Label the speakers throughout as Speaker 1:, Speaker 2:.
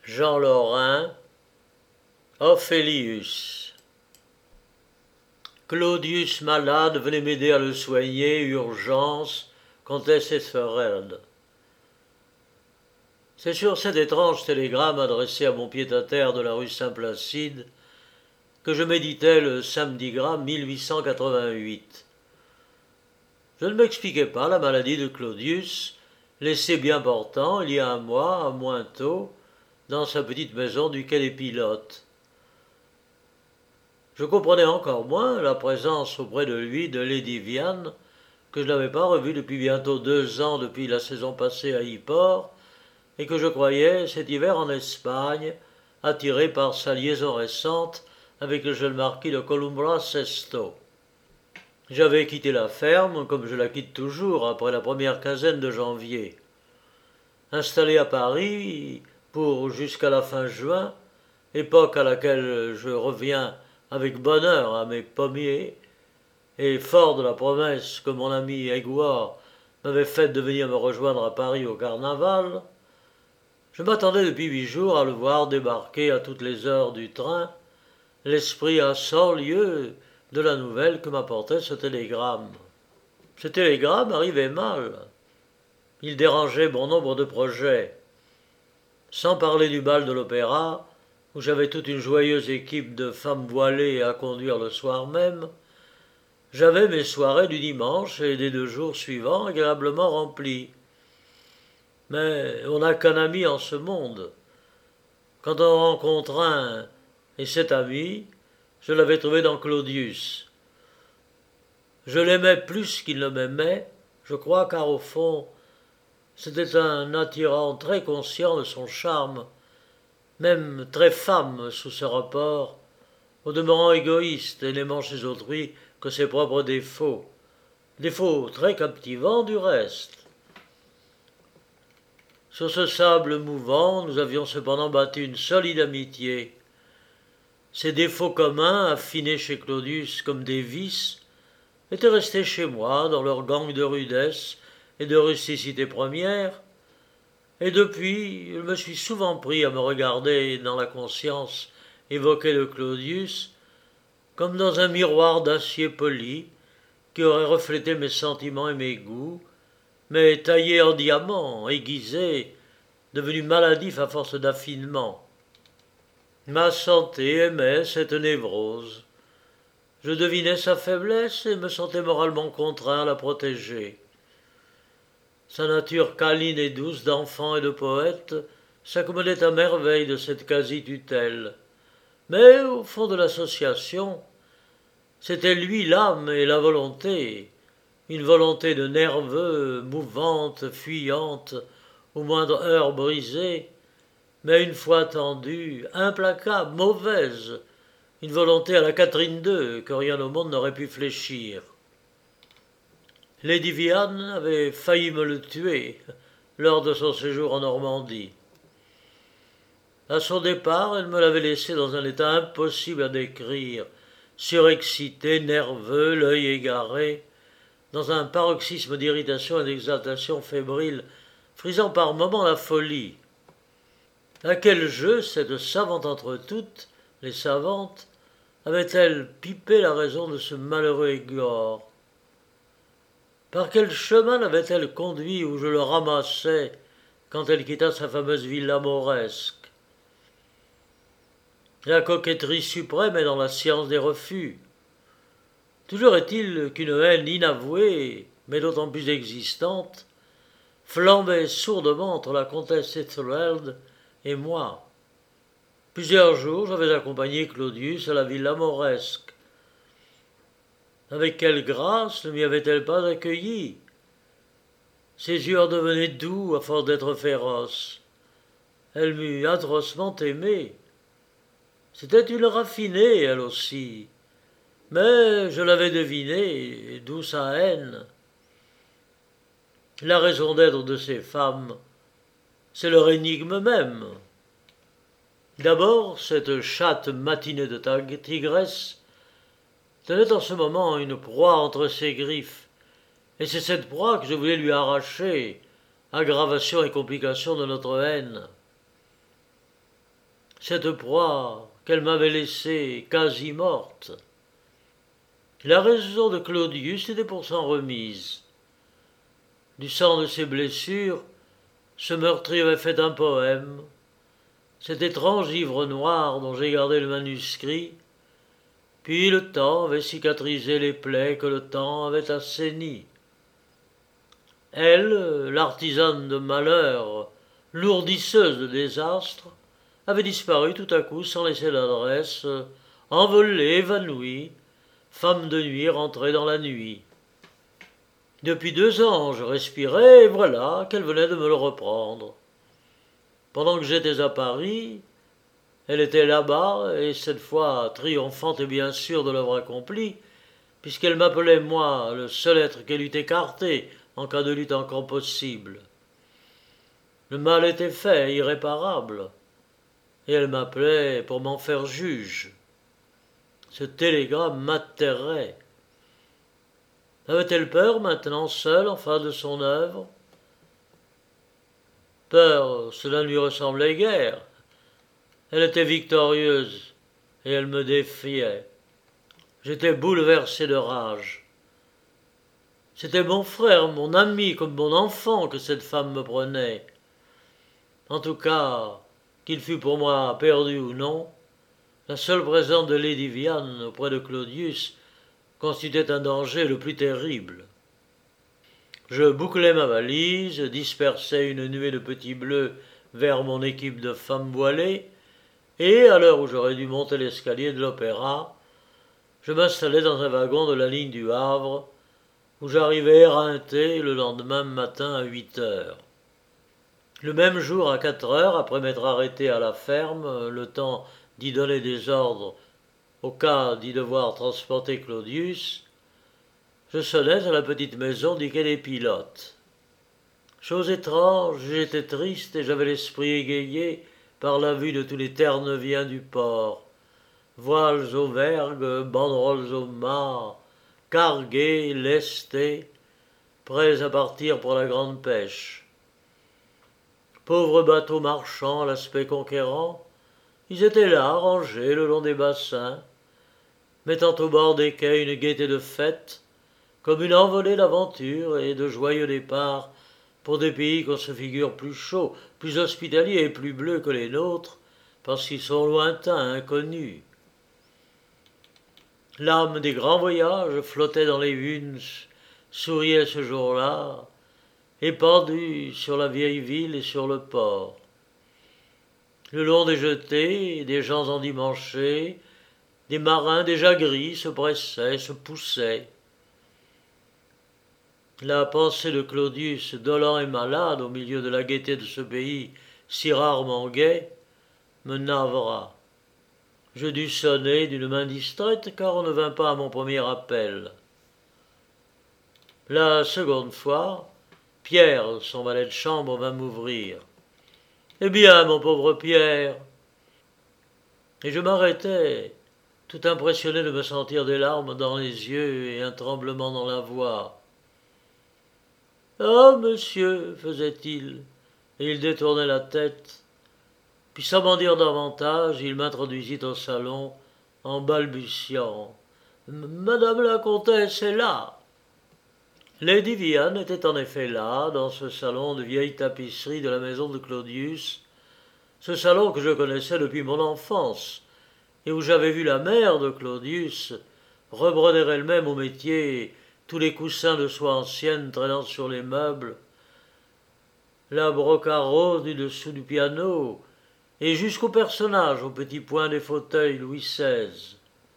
Speaker 1: Jean Lorrain, Ophélius. Claudius malade, venez m'aider à le soigner, urgence, comtesse Ethelred. C'est sur cet étrange télégramme adressé à mon pied-à-terre de la rue Saint-Placide que je méditais le samedi gras 1888. Je ne m'expliquais pas la maladie de Claudius, laissé bien portant il y a un mois, à Mointot, dans sa petite maison du quai des Pilotes. Je comprenais encore moins la présence auprès de lui de Lady Viane, que je n'avais pas revue depuis bientôt 2 ans depuis la saison passée à Yport, et que je croyais cet hiver en Espagne, attiré par sa liaison récente avec le jeune marquis de Columbra Sesto. J'avais quitté la ferme, comme je la quitte toujours, après la première quinzaine de janvier. Installé à Paris pour jusqu'à la fin juin, époque à laquelle je reviens avec bonheur à mes pommiers, et fort de la promesse que mon ami Aigouard m'avait faite de venir me rejoindre à Paris au carnaval, je m'attendais depuis 8 jours à le voir débarquer à toutes les heures du train, l'esprit à 100 lieues de la nouvelle que m'apportait ce télégramme. Ce télégramme arrivait mal. Il dérangeait bon nombre de projets. Sans parler du bal de l'opéra, où j'avais toute une joyeuse équipe de femmes voilées à conduire le soir même, j'avais mes soirées du dimanche et des 2 jours suivants agréablement remplies. Mais on n'a qu'un ami en ce monde. Quand on rencontre un, et cet ami, je l'avais trouvé dans Claudius. Je l'aimais plus qu'il ne m'aimait, je crois, car au fond, c'était un attirant très conscient de son charme, même très femme sous ce rapport, au demeurant égoïste et n'aimant chez autrui que ses propres défauts très captivants du reste. Sur ce sable mouvant, nous avions cependant bâti une solide amitié. Ces défauts communs, affinés chez Claudius comme des vices, étaient restés chez moi dans leur gang de rudesse et de rusticité première, et depuis, je me suis souvent pris à me regarder dans la conscience évoquée de Claudius comme dans un miroir d'acier poli qui aurait reflété mes sentiments et mes goûts, mais taillé en diamant, aiguisé, devenu maladif à force d'affinement. Ma santé aimait cette névrose. Je devinais sa faiblesse et me sentais moralement contraint à la protéger. Sa nature câline et douce d'enfant et de poète s'accommodait à merveille de cette quasi-tutelle. Mais au fond de l'association, c'était lui l'âme et la volonté, une volonté de nerveux, mouvante, fuyante, au moindre heure brisée, mais une fois tendue, implacable, mauvaise, une volonté à la Catherine II que rien au monde n'aurait pu fléchir. Lady Viane avait failli me le tuer lors de son séjour en Normandie. À son départ, elle me l'avait laissé dans un état impossible à décrire, surexcité, nerveux, l'œil égaré, dans un paroxysme d'irritation et d'exaltation fébrile, frisant par moments la folie. À quel jeu cette savante entre toutes, les savantes, avait-elle pipé la raison de ce malheureux Aigouard? Par quel chemin l'avait-elle conduit où je le ramassais quand elle quitta sa fameuse villa mauresque? La coquetterie suprême est dans la science des refus. Toujours est-il qu'une haine inavouée, mais d'autant plus existante, flambait sourdement entre la comtesse Ethelred et moi. Plusieurs jours, j'avais accompagné Claudius à la villa mauresque. Avec quelle grâce ne m'y avait-elle pas accueilli? Ses yeux redevenaient doux à force d'être féroces. Elle m'eût atrocement aimé. C'était une raffinée, elle aussi. Mais je l'avais devinée, d'où sa haine. La raison d'être de ces femmes, c'est leur énigme même. D'abord, cette chatte matinée de tigresse tenait en ce moment une proie entre ses griffes, et c'est cette proie que je voulais lui arracher, aggravation et complication de notre haine. cette proie qu'elle m'avait laissée quasi morte. La raison de Claudius était pour s'en remise. Du sang de ses blessures, ce meurtrier avait fait un poème, cet étrange livre noir dont j'ai gardé le manuscrit, puis le temps avait cicatrisé les plaies que le temps avait assainies. Elle, l'artisane de malheur, lourdisseuse de désastres, avait disparu tout à coup sans laisser d'adresse, envolée, évanouie, femme de nuit rentrée dans la nuit. Depuis 2 ans, je respirais, et voilà qu'elle venait de me le reprendre. Pendant que j'étais à Paris, elle était là-bas, et cette fois triomphante et bien sûre de l'œuvre accomplie, puisqu'elle m'appelait, moi, le seul être qu'elle eût écarté en cas de lutte encore possible. Le mal était fait, irréparable, et elle m'appelait pour m'en faire juge. Ce télégramme m'atterrait. Avait-elle peur maintenant, seule, en face de son œuvre? Peur, cela ne lui ressemblait guère. Elle était victorieuse, et elle me défiait. J'étais bouleversé de rage. C'était mon frère, mon ami, comme mon enfant que cette femme me prenait. En tout cas, qu'il fût pour moi perdu ou non, la seule présence de Lady Viviane auprès de Claudius constituait un danger le plus terrible. Je bouclai ma valise, dispersai une nuée de petits bleus vers mon équipe de femmes voilées, et, à l'heure où j'aurais dû monter l'escalier de l'opéra, je m'installai dans un wagon de la ligne du Havre, où j'arrivai éreinté le lendemain matin à 8 heures. Le même jour, à 4 heures, après m'être arrêté à la ferme, le temps d'y donner des ordres au cas d'y devoir transporter Claudius, je sonnais à la petite maison du quai des Pilotes. Chose étrange, j'étais triste et j'avais l'esprit égayé par la vue de tous les Terre-Neuviens du port. Voiles aux vergues, banderoles aux mâts, cargués, lestés, prêts à partir pour la grande pêche. Pauvres bateaux marchands à l'aspect conquérant, ils étaient là, rangés le long des bassins, mettant au bord des quais une gaieté de fête, comme une envolée d'aventure et de joyeux départs pour des pays qu'on se figure plus chauds, plus hospitaliers et plus bleus que les nôtres, parce qu'ils sont lointains, inconnus. L'âme des grands voyages flottait dans les vunes, souriait ce jour-là, épandue sur la vieille ville et sur le port. Le long des jetées, des gens endimanchés, des marins déjà gris se pressaient, se poussaient. La pensée de Claudius, dolent et malade au milieu de la gaieté de ce pays si rarement gai, me navra. Je dus sonner d'une main distraite car on ne vint pas à mon premier appel. La seconde fois, Pierre, son valet de chambre, vint m'ouvrir. « Eh bien, mon pauvre Pierre !» Et je m'arrêtai, tout impressionné de me sentir des larmes dans les yeux et un tremblement dans la voix. « Ah, monsieur !» faisait-il, et il détournait la tête. Puis, sans m'en dire davantage, il m'introduisit au salon en balbutiant. « Madame la comtesse est là !» Lady Viviane était en effet là, dans ce salon de vieille tapisserie de la maison de Claudius, ce salon que je connaissais depuis mon enfance, et où j'avais vu la mère de Claudius rebroder elle-même au métier tous les coussins de soie ancienne traînant sur les meubles, la brocaro du dessous du piano, et jusqu'aux personnages au petit point des fauteuils Louis XVI.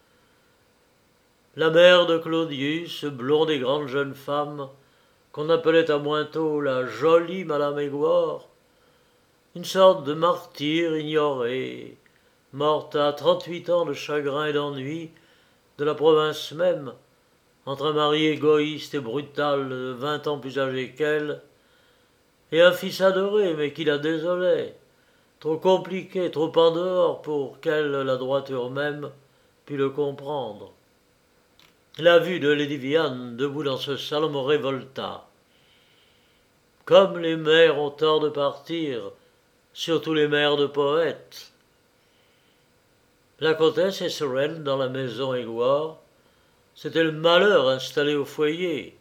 Speaker 1: La mère de Claudius, blonde et grande jeune femme, qu'on appelait à Mointot la jolie Madame Aigouard, une sorte de martyre ignorée, morte à 38 ans de chagrin et d'ennui, de la province même, entre un mari égoïste et brutal de 20 ans plus âgé qu'elle, et un fils adoré mais qui la désolait, trop compliqué, trop en dehors pour qu'elle, la droiture même, pût le comprendre. La vue de Lady Viviane debout dans ce salon me révolta. Comme les mères ont tort de partir, surtout les mères de poètes. La comtesse et Sorel dans la maison Égoire, c'était le malheur installé au foyer.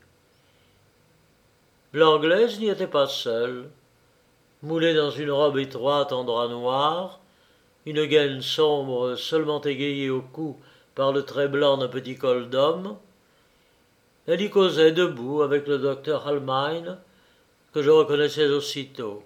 Speaker 1: L'Anglaise n'y était pas seule. Moulée dans une robe étroite en drap noir, une gaine sombre seulement égayée au cou par le trait blanc d'un petit col d'homme, elle y causait debout avec le docteur Halmine, que je reconnaissais aussitôt.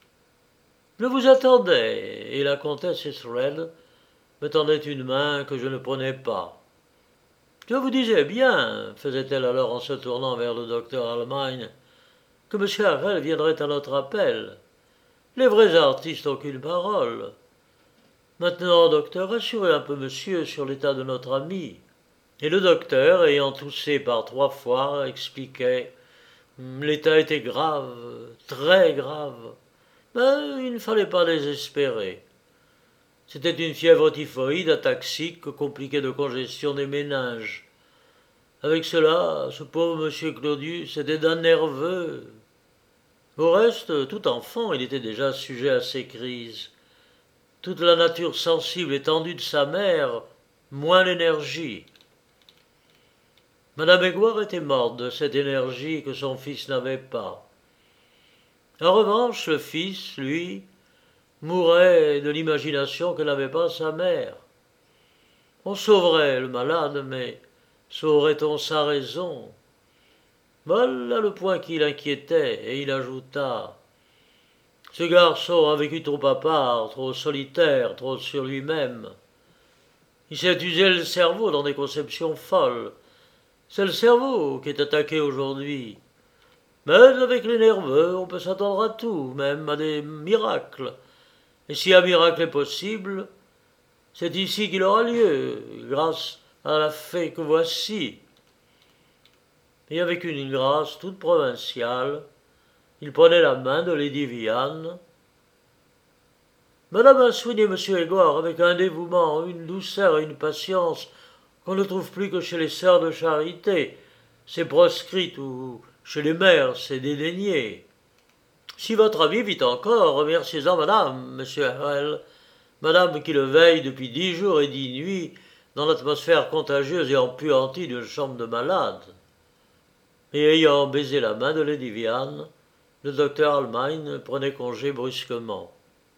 Speaker 1: Je vous attendais, et la comtesse Israel me tendait une main que je ne prenais pas. Je vous disais bien, faisait-elle alors en se tournant vers le docteur Halmine, que M. Harrel viendrait à notre appel. Les vrais artistes n'ont qu'une parole. Maintenant, docteur, rassurez un peu monsieur sur l'état de notre ami. Et le docteur, ayant toussé par 3 fois, expliquait. L'état était grave, très grave. Mais il ne fallait pas désespérer. C'était une fièvre typhoïde ataxique compliquée de congestion des méninges. Avec cela, ce pauvre monsieur Claudius était d'un nerveux. Au reste, tout enfant, il était déjà sujet à ces crises. Toute la nature sensible étendue de sa mère, moins l'énergie. Madame Aigouard était morte de cette énergie que son fils n'avait pas. En revanche, le fils, lui, mourait de l'imagination que n'avait pas sa mère. On sauverait le malade, mais sauverait-on sa raison? Voilà le point qui l'inquiétait, et il ajouta « Ce garçon a vécu trop à part, trop solitaire, trop sur lui-même. Il s'est usé le cerveau dans des conceptions folles. C'est le cerveau qui est attaqué aujourd'hui. Mais avec les nerveux, on peut s'attendre à tout, même à des miracles. Et si un miracle est possible, c'est ici qu'il aura lieu, grâce à la fée que voici. » Et avec une grâce toute provinciale, il prenait la main de Lady Vianne. Madame a soigné M. Aigouard avec un dévouement, une douceur et une patience qu'on ne trouve plus que chez les sœurs de charité. C'est proscrite ou chez les mères, c'est dédaigné. Si votre ami vit encore, remerciez-en madame, monsieur Harrel, madame qui le veille depuis 10 jours et 10 nuits dans l'atmosphère contagieuse et empuantie d'une chambre de malade. Et ayant baisé la main de Lady Vianne, le docteur Halmine prenait congé brusquement.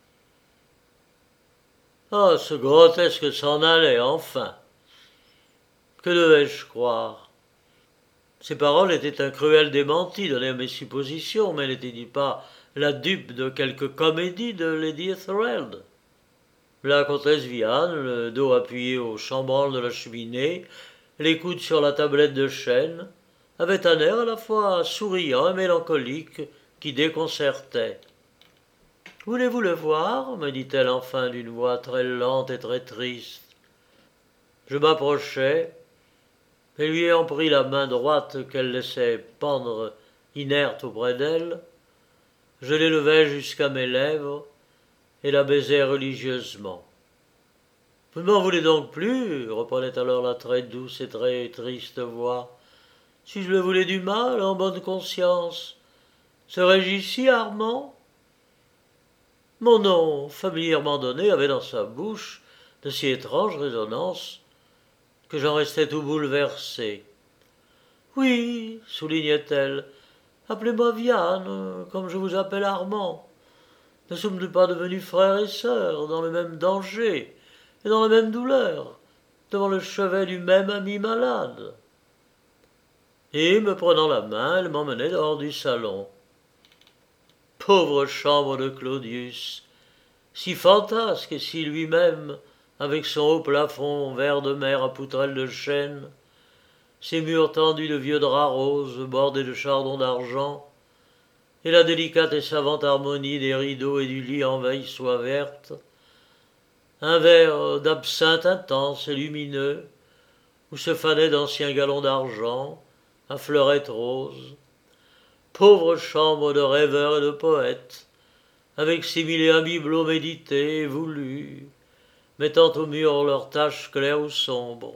Speaker 1: Ah, ce grotesque s'en allait, enfin. Que devais-je croire? Ces paroles étaient un cruel démenti donné à mes suppositions, mais n'étaient-ils pas la dupe de quelque comédie de Lady Ethelred? La comtesse Vianne, le dos appuyé au chambranle de la cheminée, les coudes sur la tablette de chêne, avait un air à la fois souriant et mélancolique qui déconcertait. « Voulez-vous le voir » me dit-elle enfin d'une voix très lente et très triste. Je m'approchai, et lui ayant pris la main droite qu'elle laissait pendre inerte auprès d'elle, je l'élevai jusqu'à mes lèvres et la baisai religieusement. « Vous ne m'en voulez donc plus » reprenait alors la très douce et très triste voix. « Si je le voulais du mal, en bonne conscience, serais-je ici, Armand ?» Mon nom, familièrement donné, avait dans sa bouche de si étranges résonances que j'en restais tout bouleversé. « Oui, soulignait-elle, appelez-moi Vianne, comme je vous appelle Armand. Ne sommes-nous pas devenus frères et sœurs, dans le même danger et dans la même douleur, devant le chevet du même ami malade ?» Et, me prenant la main, elle m'emmenait hors du salon. Pauvre chambre de Claudius, si fantasque et si lui-même, avec son haut plafond vert de mer à poutrelles de chêne, ses murs tendus de vieux draps roses bordés de chardons d'argent, et la délicate et savante harmonie des rideaux et du lit en veille soie verte, un verre d'absinthe intense et lumineux, où se fanaient d'anciens galons d'argent, à fleurettes roses, pauvre chambre de rêveurs et de poètes, avec ses mille et un bibelots médités et voulus, mettant au mur leurs taches claires ou sombres.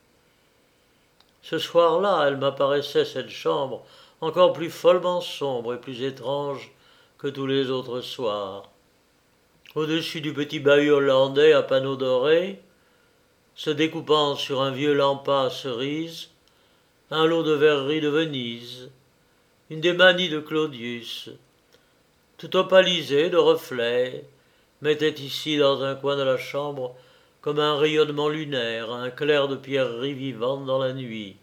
Speaker 1: Ce soir-là, elle m'apparaissait, cette chambre, encore plus follement sombre et plus étrange que tous les autres soirs. Au-dessus du petit bahut hollandais à panneaux dorés, se découpant sur un vieux lampas à cerise, un lot de verreries de Venise, une des manies de Claudius, tout opalisé de reflets, mettait ici dans un coin de la chambre comme un rayonnement lunaire, un clair de pierreries vivantes dans la nuit.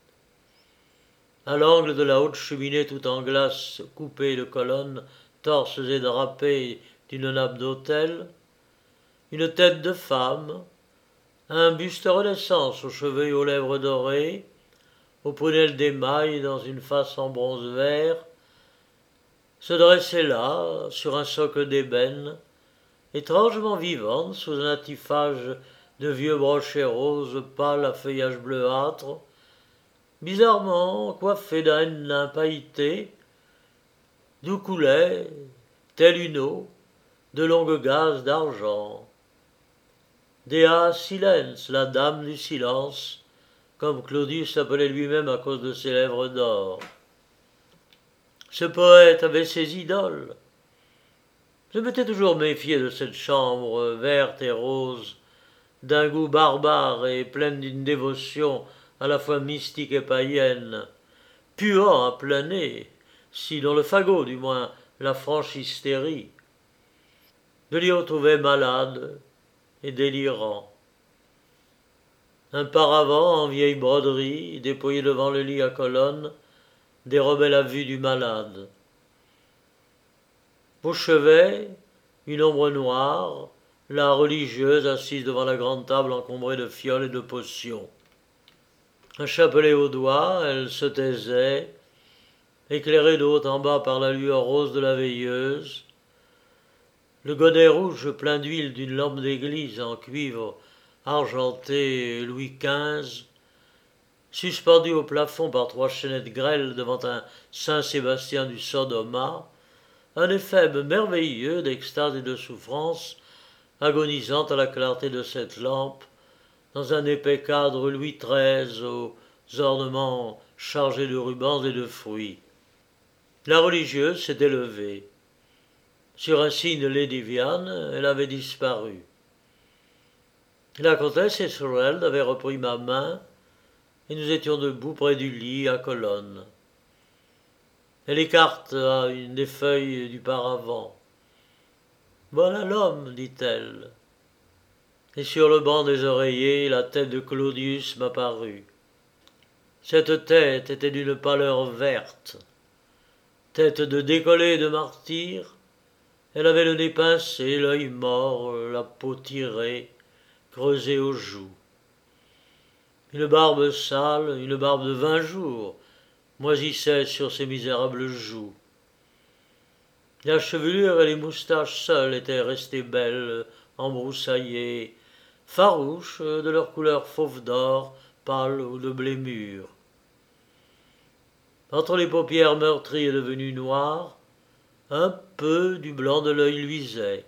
Speaker 1: À l'angle de la haute cheminée tout en glace coupée de colonnes, torses et drapées d'une nappe d'autel, une tête de femme, un buste Renaissance aux cheveux et aux lèvres dorées, aux prunelles d'émail dans une face en bronze vert, se dressait là, sur un socle d'ébène, étrangement vivante sous un attifage de vieux brochets roses pâles à feuillage bleuâtre, bizarrement coiffée d'un nain pailleté, d'où coulaient, telle une eau, de longues gazes d'argent. Dea Silens, la dame du silence, comme Claudius s'appelait lui-même à cause de ses lèvres d'or. Ce poète avait ses idoles. Je m'étais toujours méfié de cette chambre verte et rose, d'un goût barbare et pleine d'une dévotion à la fois mystique et païenne, puant à plein nez, si dans le fagot du moins la franche hystérie. Je l'y retrouvais malade et délirant. Un paravent en vieille broderie, déployé devant le lit à colonnes, dérobait la vue du malade. Au chevet, une ombre noire, la religieuse assise devant la grande table encombrée de fioles et de potions. Un chapelet au doigt, elle se taisait, éclairée de haut en bas par la lueur rose de la veilleuse. Le godet rouge plein d'huile d'une lampe d'église en cuivre argenté Louis XV, suspendu au plafond par 3 chaînettes grêles devant un Saint-Sébastien du Sodoma, un éphèbe merveilleux d'extase et de souffrance, agonisant à la clarté de cette lampe, dans un épais cadre Louis XIII aux ornements chargés de rubans et de fruits. La religieuse s'était levée. Sur un signe de Lady Viane, elle avait disparu. La comtesse et Sorel avaient repris ma main, et nous étions debout près du lit à colonnes. Elle écarta une des feuilles du paravent. Voilà l'homme, dit-elle. Et sur le banc des oreillers, la tête de Claudius m'apparut. Cette tête était d'une pâleur verte. Tête de décollé et de martyr, elle avait le nez pincé, l'œil mort, la peau tirée, creusée aux joues. Une barbe sale, une barbe de 20 jours, moisissait sur ses misérables joues. La chevelure et les moustaches seules étaient restées belles, embroussaillées, farouches de leur couleur fauve d'or, pâle ou de blé mûr. Entre les paupières meurtries et devenues noires, un peu du blanc de l'œil luisait.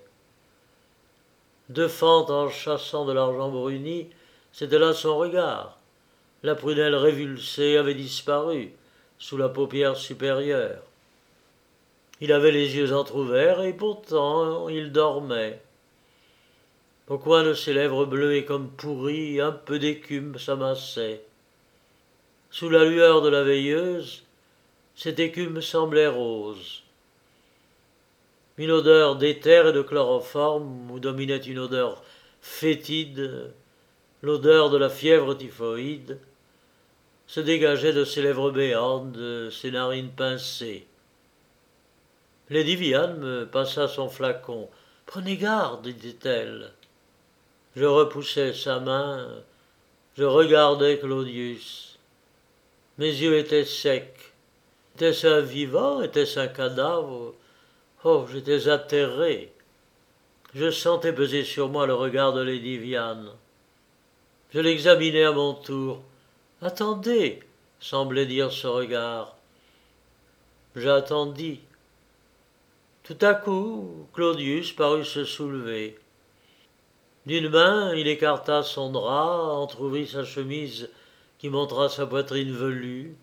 Speaker 1: 2 fentes en chassant de l'argent bruni, c'était là son regard. La prunelle révulsée avait disparu sous la paupière supérieure. Il avait les yeux entr'ouverts et pourtant il dormait. Au coin de ses lèvres bleues et comme pourries, un peu d'écume s'amassait. Sous la lueur de la veilleuse, cette écume semblait rose. Une odeur d'éther et de chloroforme où dominait une odeur fétide, l'odeur de la fièvre typhoïde, se dégageait de ses lèvres béantes, de ses narines pincées. Lady Viane me passa son flacon. « Prenez garde, dit-elle. » Je repoussai sa main, je regardai Claudius. Mes yeux étaient secs. Était-ce un vivant? Était-ce un cadavre? Oh, j'étais atterré. Je sentais peser sur moi le regard de Lady Viane. Je l'examinai à mon tour. « Attendez !» semblait dire ce regard. J'attendis. Tout à coup, Claudius parut se soulever. D'une main, il écarta son drap, entr'ouvrit sa chemise qui montra sa poitrine velue.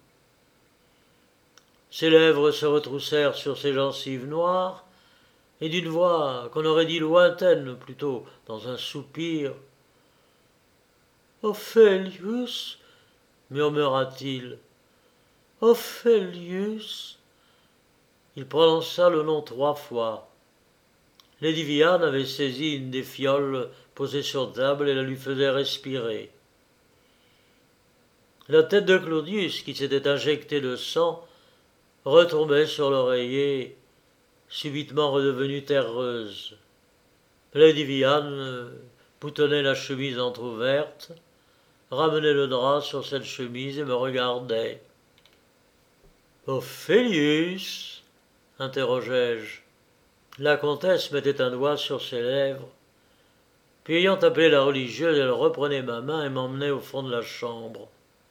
Speaker 1: Ses lèvres se retroussèrent sur ses gencives noires, et d'une voix qu'on aurait dit lointaine, plutôt dans un soupir, Ophélius, murmura-t-il. Ophélius. Il prononça le nom 3 fois. Lady Viviane avait saisi une des fioles posées sur table et la lui faisait respirer. La tête de Claudius, qui s'était injecté de sang, retombait sur l'oreiller, subitement redevenue terreuse. Lady Viviane boutonnait la chemise entr'ouverte, ramenait le drap sur cette chemise et me regardait. Ophélius, interrogeai-je. La comtesse mettait un doigt sur ses lèvres, puis ayant appelé la religieuse, elle reprenait ma main et m'emmenait au fond de la chambre.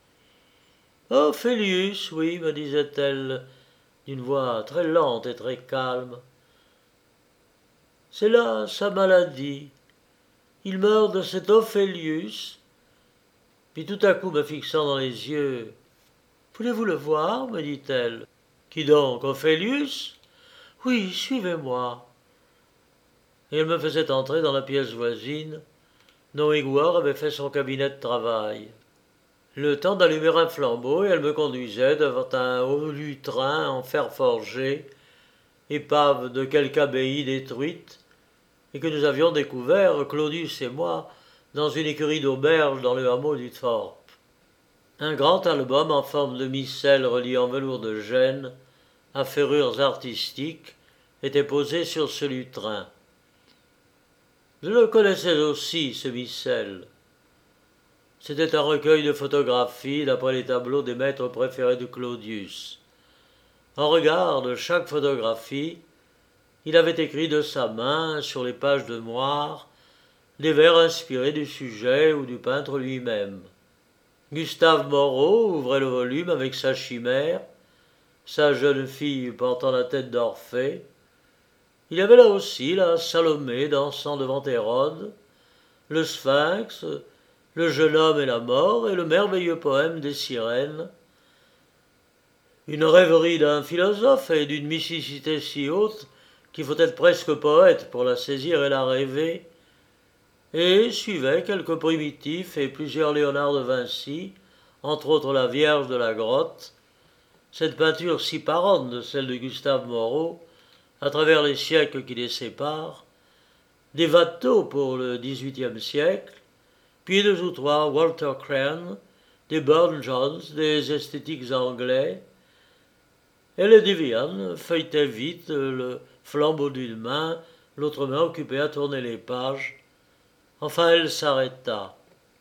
Speaker 1: Ophélius, oui, me disait-elle, d'une voix très lente et très calme. C'est là sa maladie. Il meurt de cet Ophélius. Puis tout à coup, me fixant dans les yeux, voulez-vous le voir, me dit-elle. Qui donc, Ophélius? Oui, suivez-moi. Et elle me faisait entrer dans la pièce voisine, dont Éguard avait fait son cabinet de travail. Le temps d'allumer un flambeau, et elle me conduisait devant un haut lutrin en fer forgé, épave de quelque abbaye détruite, et que nous avions découvert, Claudius et moi, dans une écurie d'auberge dans le hameau du Thorpe. Un grand album en forme de missel relié en velours de Gênes, à ferrures artistiques, était posé sur ce lutrin. Je le connaissais aussi, ce missel. C'était un recueil de photographies d'après les tableaux des maîtres préférés de Claudius. En regard de chaque photographie, il avait écrit de sa main, sur les pages de moire, des vers inspirés du sujet ou du peintre lui-même. Gustave Moreau ouvrait le volume avec sa chimère, sa jeune fille portant la tête d'Orphée. Il y avait là aussi la Salomé dansant devant Hérode, le Sphinx, le jeune homme et la mort, et le merveilleux poème des sirènes. Une rêverie d'un philosophe et d'une mysticité si haute qu'il faut être presque poète pour la saisir et la rêver, et suivaient quelques primitifs et plusieurs Léonard de Vinci, entre autres la Vierge de la Grotte, cette peinture si parente de celle de Gustave Moreau, à travers les siècles qui les séparent, des Watteau pour le XVIIIe siècle, puis 2 ou 3 Walter Crane, des Burne-Jones, des esthétiques anglais, et Lady Viviane feuilletait vite le flambeau d'une main, l'autre main occupée à tourner les pages. Enfin, elle s'arrêta.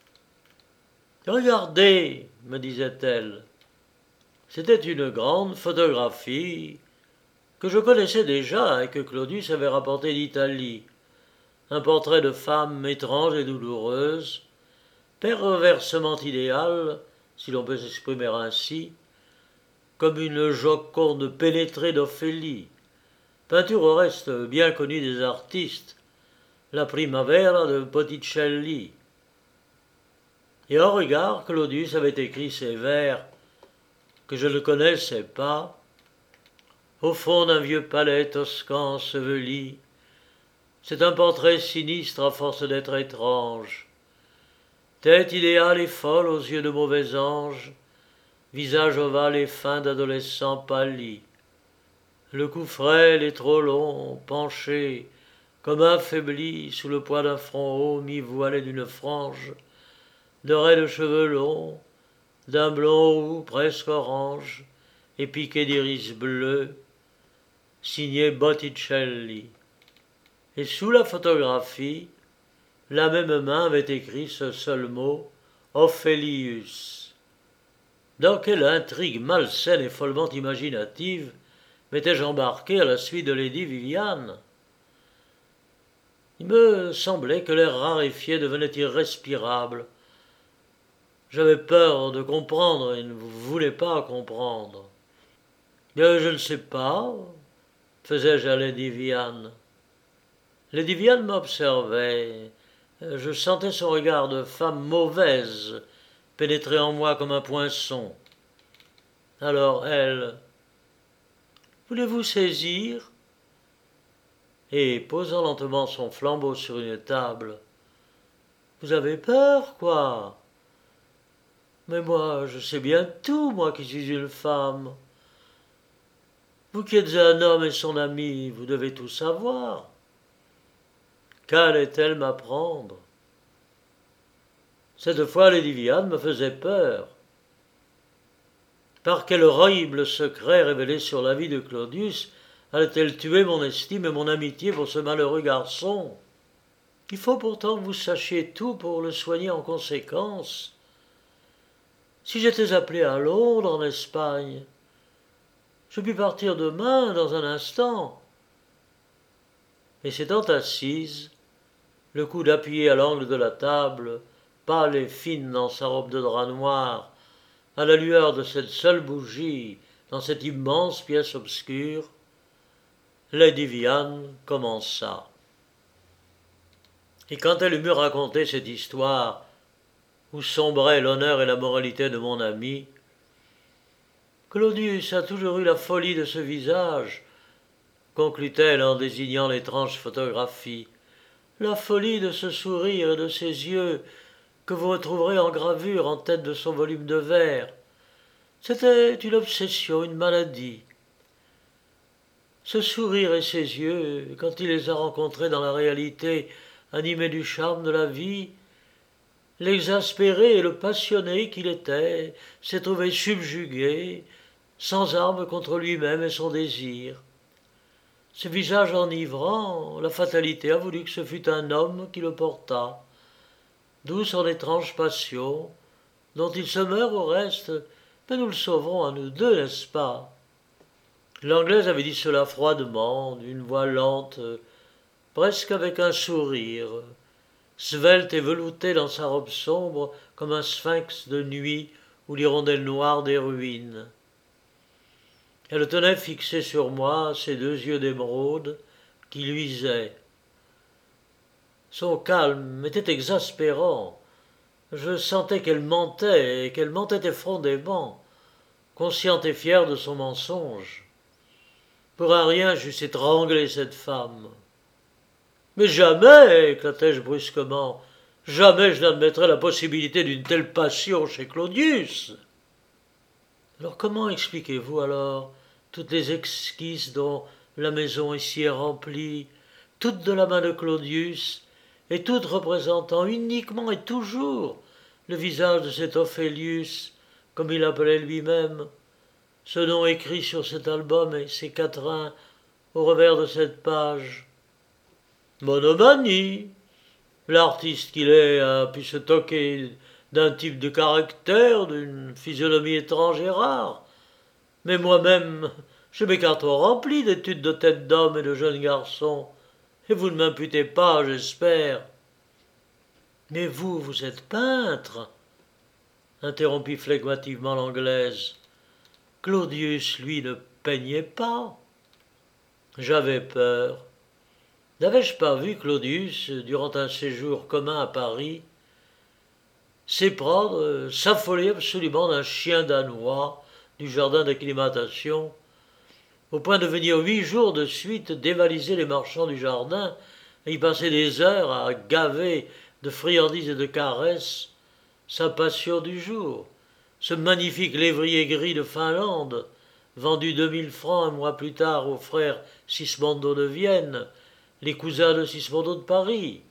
Speaker 1: « Regardez, me disait-elle. C'était une grande photographie que je connaissais déjà et que Claudius avait rapportée d'Italie. Un portrait de femme étrange et douloureuse, perversement idéale, si l'on peut s'exprimer ainsi, comme une Joconde pénétrée d'Ophélie. Peinture au reste bien connue des artistes, la Primavera de Botticelli. Et en regard, Claudius avait écrit ces vers que je ne connaissais pas. Au fond d'un vieux palais toscan enseveli, c'est un portrait sinistre à force d'être étrange. Tête idéale et folle aux yeux de mauvais ange, visage ovale et fin d'adolescent pâli. Le cou frêle et trop long, penché, comme affaibli sous le poids d'un front haut mi-voilé d'une frange, de raides cheveux longs, d'un blond roux presque orange, et piqué d'iris bleus, signé Botticelli. Et sous la photographie, la même main avait écrit ce seul mot, Ophélius. Dans quelle intrigue malsaine et follement imaginative m'étais-je embarqué à la suite de Lady Viviane? Il me semblait que l'air raréfié devenait irrespirable. J'avais peur de comprendre et ne voulais pas comprendre. Je ne sais pas, faisais-je à Lady Viviane. Lady Viviane m'observait. Je sentais son regard de femme mauvaise pénétrer en moi comme un poinçon. Alors elle, voulez-vous saisir? Et posant lentement son flambeau sur une table, vous avez peur, quoi? Mais moi, je sais bien tout, moi qui suis une femme. Vous qui êtes un homme et son ami, vous devez tout savoir. Qu'allait-elle m'apprendre? Cette fois, Lady Viviane me faisait peur. Par quel horrible secret révélé sur la vie de Claudius allait-elle tuer mon estime et mon amitié pour ce malheureux garçon? Il faut pourtant que vous sachiez tout pour le soigner en conséquence. Si j'étais appelé à Londres, en Espagne, je puis partir demain, dans un instant. Et s'étant assise, le coude appuyé à l'angle de la table, pâle et fine dans sa robe de drap noir, à la lueur de cette seule bougie, dans cette immense pièce obscure, Lady Viviane commença. Et quand elle m'eut raconté cette histoire, où sombraient l'honneur et la moralité de mon ami, Claudius a toujours eu la folie de ce visage, conclut-elle en désignant l'étrange photographie, la folie de ce sourire et de ces yeux que vous retrouverez en gravure en tête de son volume de verre. C'était une obsession, une maladie. Ce sourire et ces yeux, quand il les a rencontrés dans la réalité, animés du charme de la vie, l'exaspéré et le passionné qu'il était s'est trouvé subjugué, sans armes contre lui-même et son désir. Ce visage enivrant, la fatalité a voulu que ce fût un homme qui le portât, d'où son étrange passion, dont il se meurt au reste, mais nous le sauverons à nous deux, n'est-ce pas? L'Anglaise avait dit cela froidement, d'une voix lente, presque avec un sourire, svelte et veloutée dans sa robe sombre comme un sphinx de nuit ou l'hirondelle noire des ruines. Elle tenait fixés sur moi ses deux yeux d'émeraude qui luisaient. Son calme était exaspérant. Je sentais qu'elle mentait, et qu'elle mentait effrontément, consciente et fière de son mensonge. Pour un rien, j'eusse étranglé cette femme. Mais jamais, éclatai-je brusquement, jamais je n'admettrai la possibilité d'une telle passion chez Claudius. Alors comment expliquez-vous alors toutes les esquisses dont la maison ici est remplie, toutes de la main de Claudius, et toutes représentant uniquement et toujours le visage de cet Ophélius, comme il l'appelait lui-même, ce nom écrit sur cet album et ces quatrains au revers de cette page? Monomanie. L'artiste qu'il est a pu se toquer d'un type de caractère, d'une physionomie étrange et rare. Mais moi-même, je m'écarte rempli d'études de tête d'homme et de jeunes garçons, et vous ne m'imputez pas, j'espère. Mais vous, vous êtes peintre, interrompit flegmatiquement l'Anglaise. Claudius, lui, ne peignait pas. J'avais peur. N'avais-je pas vu Claudius, durant un séjour commun à Paris, s'éprendre, s'affoler absolument d'un chien danois du jardin d'acclimatation, au point de venir 8 jours de suite dévaliser les marchands du jardin et y passer des heures à gaver de friandises et de caresses sa passion du jour, ce magnifique lévrier gris de Finlande, vendu 2000 francs un mois plus tard aux frères Sismondo de Vienne, les cousins de Sismondo de Paris.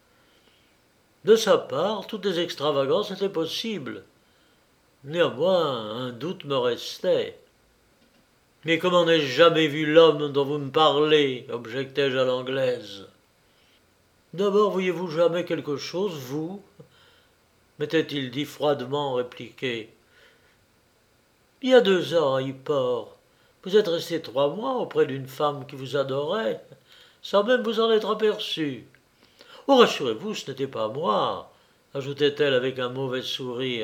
Speaker 1: De sa part, toutes les extravagances étaient possibles. Néanmoins, un doute me restait. Mais comment n'ai-je jamais vu l'homme dont vous me parlez, objectai-je à l'Anglaise. D'abord, voyez-vous jamais quelque chose, vous? M'était-il dit froidement répliqué. Il y a 2 ans, à Yport, vous êtes resté 3 mois auprès d'une femme qui vous adorait, sans même vous en être aperçu. Oh, rassurez-vous, ce n'était pas moi, ajoutait-elle avec un mauvais sourire.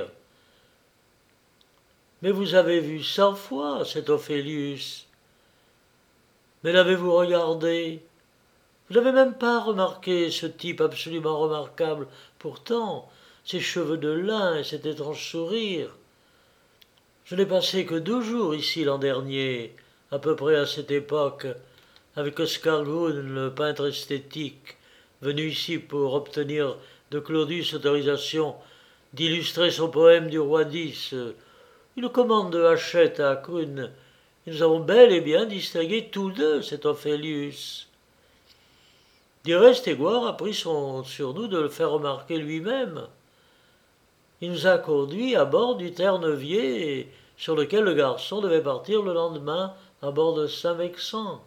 Speaker 1: Mais vous avez vu 100 fois cet Ophélius. Mais l'avez-vous regardé? Vous n'avez même pas remarqué ce type absolument remarquable, pourtant, ces cheveux de lin et cet étrange sourire. Je n'ai passé que 2 jours ici l'an dernier, à peu près à cette époque, avec Oscar Grun, le peintre esthétique, venu ici pour obtenir de Claudius autorisation d'illustrer son poème du roi d'Is, une commande de Hachette à Acrune, et nous avons bel et bien distingué tous deux cet Ophélius. Du reste, Égoire a pris sur nous de le faire remarquer lui-même. Il nous a conduits à bord du Terre-Neuvier, sur lequel le garçon devait partir le lendemain à bord de Saint-Vexin.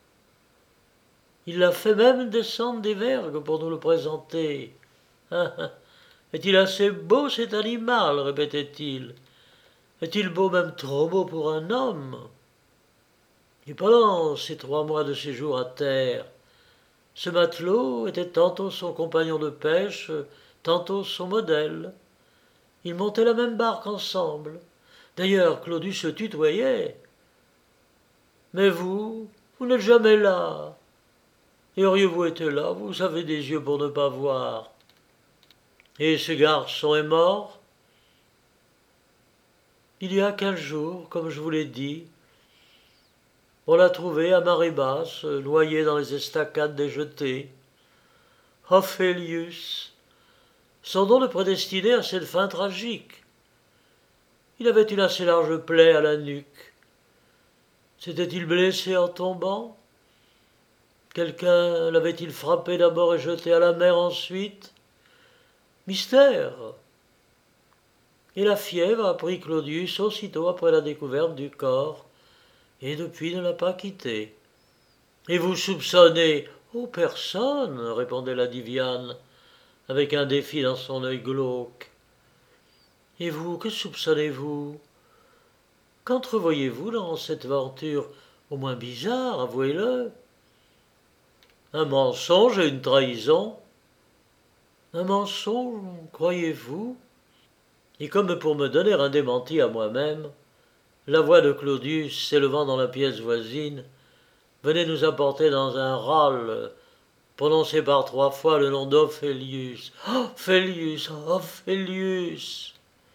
Speaker 1: Il l'a fait même descendre des vergues pour nous le présenter. Est-il assez beau cet animal, répétait-il. Est-il beau, même trop beau pour un homme? Et pendant ces 3 mois de séjour à terre, ce matelot était tantôt son compagnon de pêche, tantôt son modèle. Ils montaient la même barque ensemble. D'ailleurs, Claudius se tutoyait. Mais vous n'êtes jamais là. Et auriez-vous été là, vous avez des yeux pour ne pas voir. Et ce garçon est mort? Il y a 15 jours, comme je vous l'ai dit. On l'a trouvé à marée basse, noyé dans les estacades des jetées. Ophélius, son nom le prédestinait à cette fin tragique. Il avait une assez large plaie à la nuque. S'était-il blessé en tombant? Quelqu'un l'avait-il frappé d'abord et jeté à la mer ensuite? Mystère. Et la fièvre a pris Claudius aussitôt après la découverte du corps, et depuis ne l'a pas quitté. Et vous soupçonnez? Oh, personne, répondait la Diviane, avec un défi dans son œil glauque. Et vous, que soupçonnez-vous? Qu'entrevoyez-vous dans cette aventure au moins bizarre, avouez-le? Un mensonge et une trahison? Un mensonge, croyez-vous? Et comme pour me donner un démenti à moi-même, la voix de Claudius, s'élevant dans la pièce voisine, venait nous apporter dans un râle, prononcé par 3 fois le nom d'Ophélius. Ophélius, Ophélius!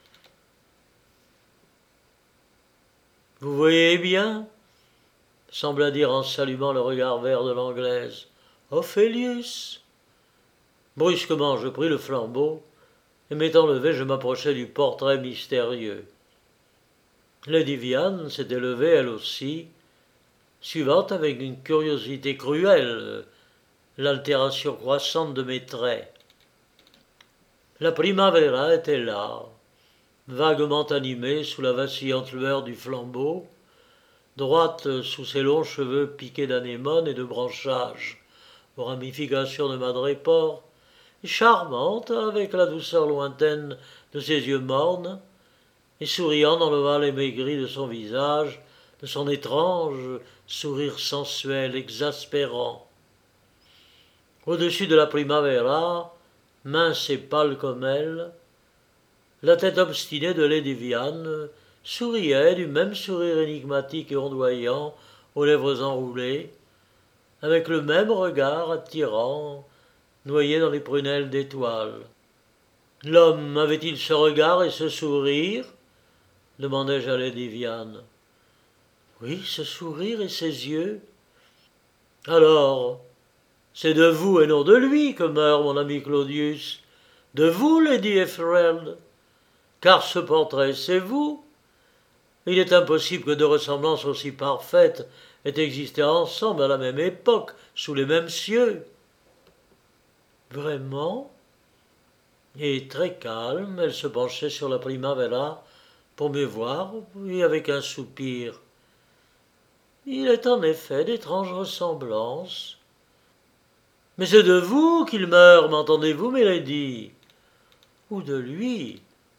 Speaker 1: Vous voyez bien, sembla dire en s'allumant le regard vert de l'Anglaise. Ophélius! Brusquement, je pris le flambeau, et m'étant levé, je m'approchai du portrait mystérieux. Lady Viviane s'était levée, elle aussi, suivant avec une curiosité cruelle l'altération croissante de mes traits. La primavera était là, vaguement animée sous la vacillante lueur du flambeau, droite sous ses longs cheveux piqués d'anémones et de branchages aux ramifications de madrépore, et charmante avec la douceur lointaine de ses yeux mornes, et souriant dans l'ovale émaigri de son visage, de son étrange sourire sensuel, exaspérant. Au-dessus de la primavera, mince et pâle comme elle, la tête obstinée de Lady Viviane souriait du même sourire énigmatique et ondoyant aux lèvres enroulées, avec le même regard attirant, noyé dans les prunelles d'étoiles. L'homme avait-il ce regard et ce sourire? Demandai-je à Lady Viviane. Oui, ce sourire et ces yeux. Alors, c'est de vous et non de lui que meurt mon ami Claudius. De vous, Lady Ethered. Car ce portrait, c'est vous. Il est impossible que 2 ressemblances aussi parfaites aient existé ensemble à la même époque, sous les mêmes cieux. Vraiment? Et très calme, elle se penchait sur la primavera pour me voir, puis avec un soupir. Il est en effet d'étranges ressemblances. Mais c'est de vous qu'il meurt, m'entendez-vous, milady? Ou de lui?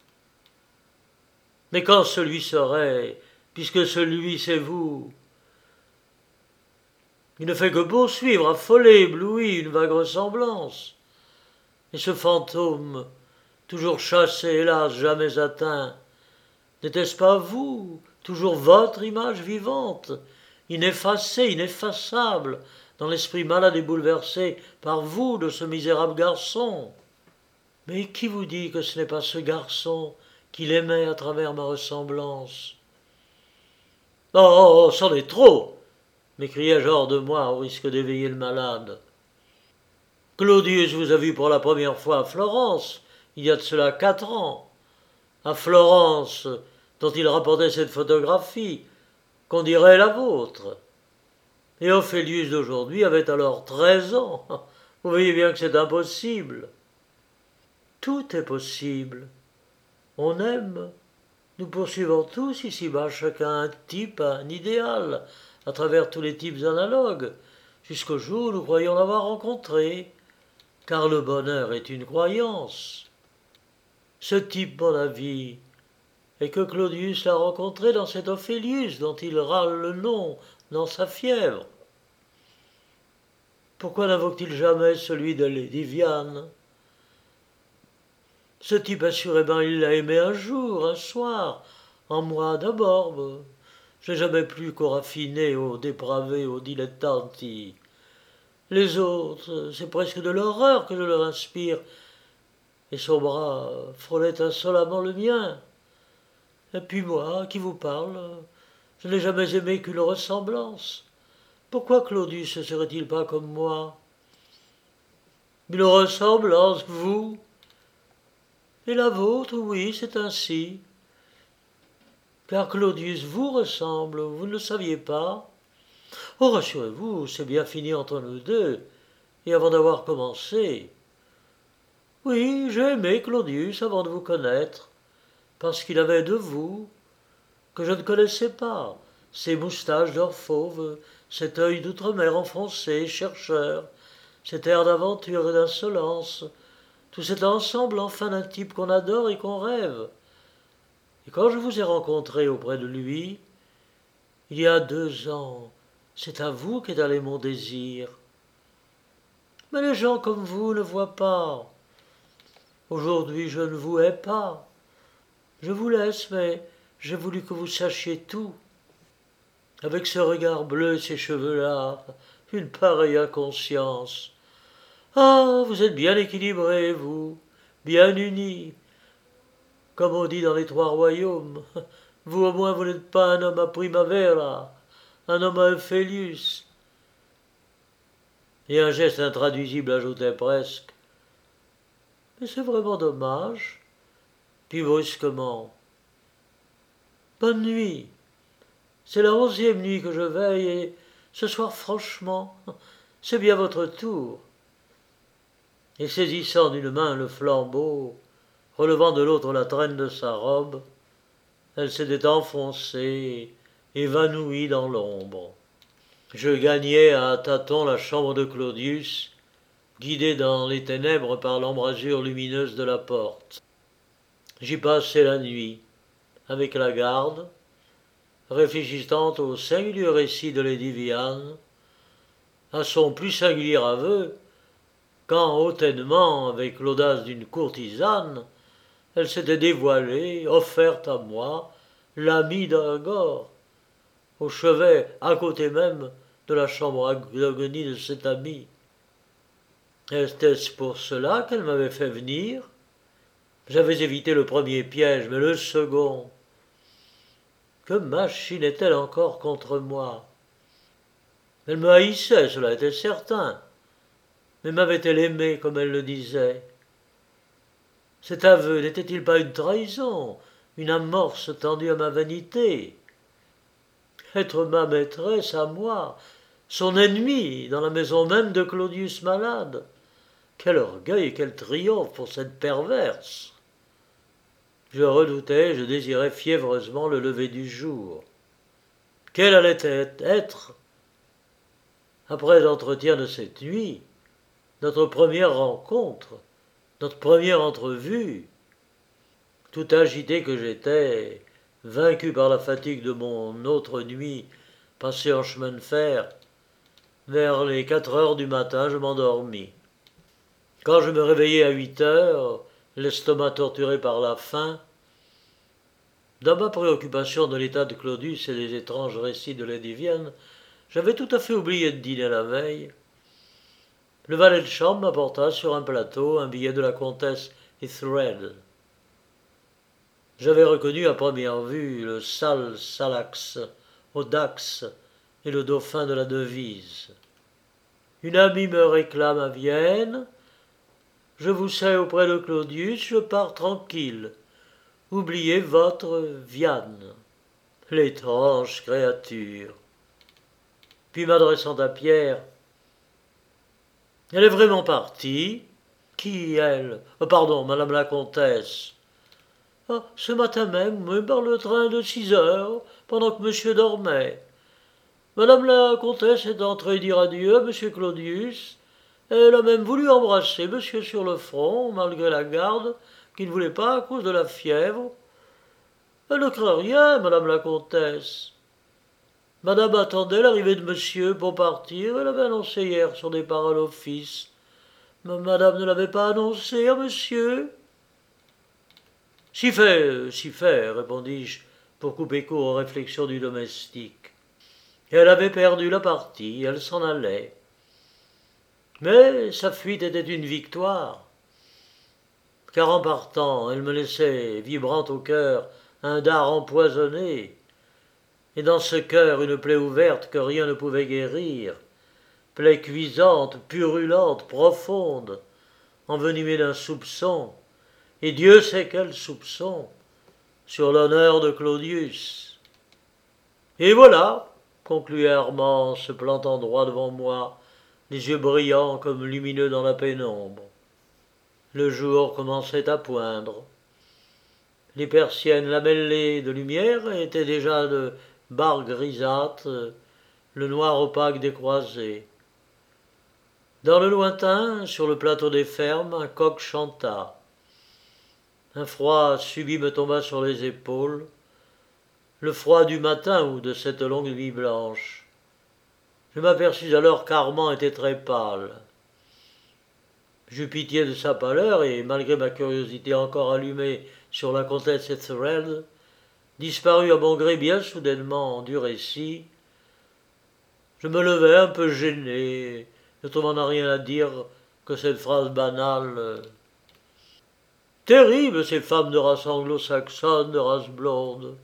Speaker 1: Mais quand celui serait, puisque celui c'est vous? Il ne fait que poursuivre, affolé, ébloui, une vague ressemblance. Et ce fantôme, toujours chassé, hélas, jamais atteint, n'était-ce pas vous, toujours votre image vivante, ineffacée, ineffaçable, dans l'esprit malade et bouleversé par vous de ce misérable garçon? Mais qui vous dit que ce n'est pas ce garçon qu'il aimait à travers ma ressemblance? Oh, c'en est trop, m'écriai-je hors de moi au risque d'éveiller le malade. Claudius vous a vu pour la première fois à Florence, il y a de cela 4 ans, à Florence, dont il rapportait cette photographie, qu'on dirait la vôtre. Et Ophélius d'aujourd'hui avait alors 13 ans. Vous voyez bien que c'est impossible. Tout est possible. On aime. Nous poursuivons tous ici-bas chacun un type, un idéal, à travers tous les types analogues, jusqu'au jour où nous croyons l'avoir rencontré, car le bonheur est une croyance. Ce type, mon avis, est que Claudius l'a rencontré dans cet Ophélius dont il râle le nom dans sa fièvre. Pourquoi n'invoque-t-il jamais celui de Lady Viane? Ce type, assurément, il l'a aimé un jour, un soir, en moi d'abord. Je n'ai jamais plus qu'aux raffinés, aux dépravés, aux dilettanti. Les autres, c'est presque de l'horreur que je leur inspire, et son bras frôlait insolemment le mien. Et puis moi, qui vous parle, je n'ai jamais aimé qu'une ressemblance. Pourquoi Claudius ne serait-il pas comme moi? Une ressemblance, vous? Et la vôtre, oui, c'est ainsi. Car Claudius vous ressemble, vous ne le saviez pas? Oh, rassurez-vous, c'est bien fini entre nous deux, et avant d'avoir commencé. Oui, j'ai aimé Claudius avant de vous connaître, parce qu'il avait de vous, que je ne connaissais pas, ces moustaches d'or fauve, cet œil d'outre-mer enfoncé, chercheur, cet air d'aventure et d'insolence, tout cet ensemble enfin d'un type qu'on adore et qu'on rêve. Et quand je vous ai rencontré auprès de lui, il y a 2 ans, c'est à vous qu'est allé mon désir. Mais les gens comme vous ne voient pas. Aujourd'hui, je ne vous hais pas. Je vous laisse, mais j'ai voulu que vous sachiez tout. Avec ce regard bleu, ces cheveux-là, une pareille inconscience. Ah, vous êtes bien équilibrés, vous, bien unis, comme on dit dans les 3 royaumes. Vous au moins, vous n'êtes pas un homme à primavera, un homme à Ophélius. Et un geste intraduisible ajoutait presque. Mais c'est vraiment dommage. Puis brusquement. Bonne nuit. C'est la 11e nuit que je veille, et ce soir, franchement, c'est bien votre tour. Et saisissant d'une main le flambeau, relevant de l'autre la traîne de sa robe, elle s'était enfoncée, évanouie dans l'ombre. Je gagnai à tâtons la chambre de Claudius, guidé dans les ténèbres par l'embrasure lumineuse de la porte. J'y passai la nuit, avec la garde, réfléchissant au singulier récit de Lady Viane, à son plus singulier aveu, quand hautainement, avec l'audace d'une courtisane, elle s'était dévoilée, offerte à moi, l'amie d'Agor, au chevet, à côté même de la chambre d'agonie de cet ami. Était-ce pour cela qu'elle m'avait fait venir? J'avais évité le premier piège, mais le second. Que machinait-elle encore contre moi? Elle me haïssait, cela était certain, mais m'avait-elle aimé comme elle le disait? Cet aveu n'était-il pas une trahison, une amorce tendue à ma vanité? Être ma maîtresse à moi, son ennemie, dans la maison même de Claudius malade. Quel orgueil et quel triomphe pour cette perverse! Je redoutais, je désirais fiévreusement le lever du jour. Quel allait être, après l'entretien de cette nuit, notre première rencontre, notre première entrevue? Tout agité que j'étais, vaincu par la fatigue de mon autre nuit passée en chemin de fer, vers les 4 heures du matin, je m'endormis. Quand je me réveillai à 8 heures, l'estomac torturé par la faim, dans ma préoccupation de l'état de Claudius et des étranges récits de Lady Viane, j'avais tout à fait oublié de dîner la veille. Le valet de chambre m'apporta sur un plateau un billet de la comtesse Ethered. J'avais reconnu à première vue le sale Salax, Audax et le dauphin de la devise. Une amie me réclame à Vienne. je vous sais auprès de Claudius, je pars tranquille. Oubliez votre Viane. L'étrange créature. Puis m'adressant à Pierre, elle est vraiment partie. Qui, elle? Pardon, madame la comtesse. Ah, ce matin même, par le train de 6 heures, pendant que monsieur dormait. Madame la comtesse est entrée dire adieu à monsieur Claudius. Elle a même voulu embrasser monsieur sur le front, malgré la garde, qui ne voulait pas à cause de la fièvre. Elle ne craint rien, madame la comtesse. Madame attendait l'arrivée de monsieur pour partir. Elle avait annoncé hier son départ à l'office. Mais madame ne l'avait pas annoncé à monsieur. Si fait, répondis-je, pour couper court aux réflexions du domestique. Et elle avait perdu la partie, elle s'en allait. Mais sa fuite était une victoire, car en partant, elle me laissait, vibrante au cœur, un dard empoisonné, et dans ce cœur une plaie ouverte que rien ne pouvait guérir, plaie cuisante, purulente, profonde, envenimée d'un soupçon, et Dieu sait quel soupçon, sur l'honneur de Claudius. Et voilà, conclut Armand, se plantant droit devant moi, les yeux brillants comme lumineux dans la pénombre. Le jour commençait à poindre. Les persiennes lamellées de lumière étaient déjà de barres grisâtres, le noir opaque des croisées. Dans le lointain, sur le plateau des fermes, un coq chanta. Un froid subit me tomba sur les épaules, le froid du matin ou de cette longue nuit blanche. Je m'aperçus alors qu'Armand était très pâle. J'eus pitié de sa pâleur et, malgré ma curiosité encore allumée sur la comtesse Ethelred, disparut à mon gré bien soudainement du récit. Je me levai un peu gêné, ne trouvant rien à dire que cette phrase banale. Terribles ces femmes de race anglo-saxonne, de race blonde.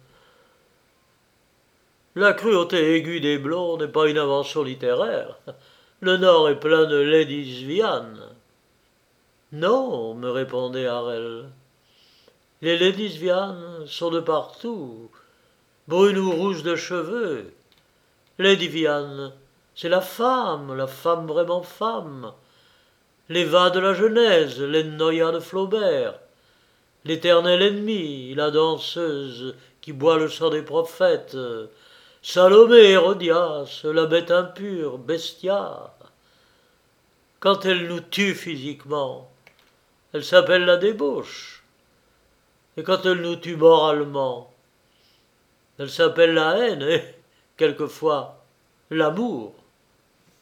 Speaker 1: La cruauté aiguë des blonds n'est pas une invention littéraire. Le Nord est plein de ladies Vian. Non, me répondait Harel. Les ladies Vian sont de partout, brunes ou rouges de cheveux. Lady Vian, c'est la femme vraiment femme. L'Eva de la Genèse, l'Ennoia de Flaubert, l'éternel ennemi, la danseuse qui boit le sang des prophètes, Salomé, Hérodias, la bête impure, Bestia. Quand elle nous tue physiquement, elle s'appelle la débauche. Et quand elle nous tue moralement, elle s'appelle la haine et, quelquefois, l'amour.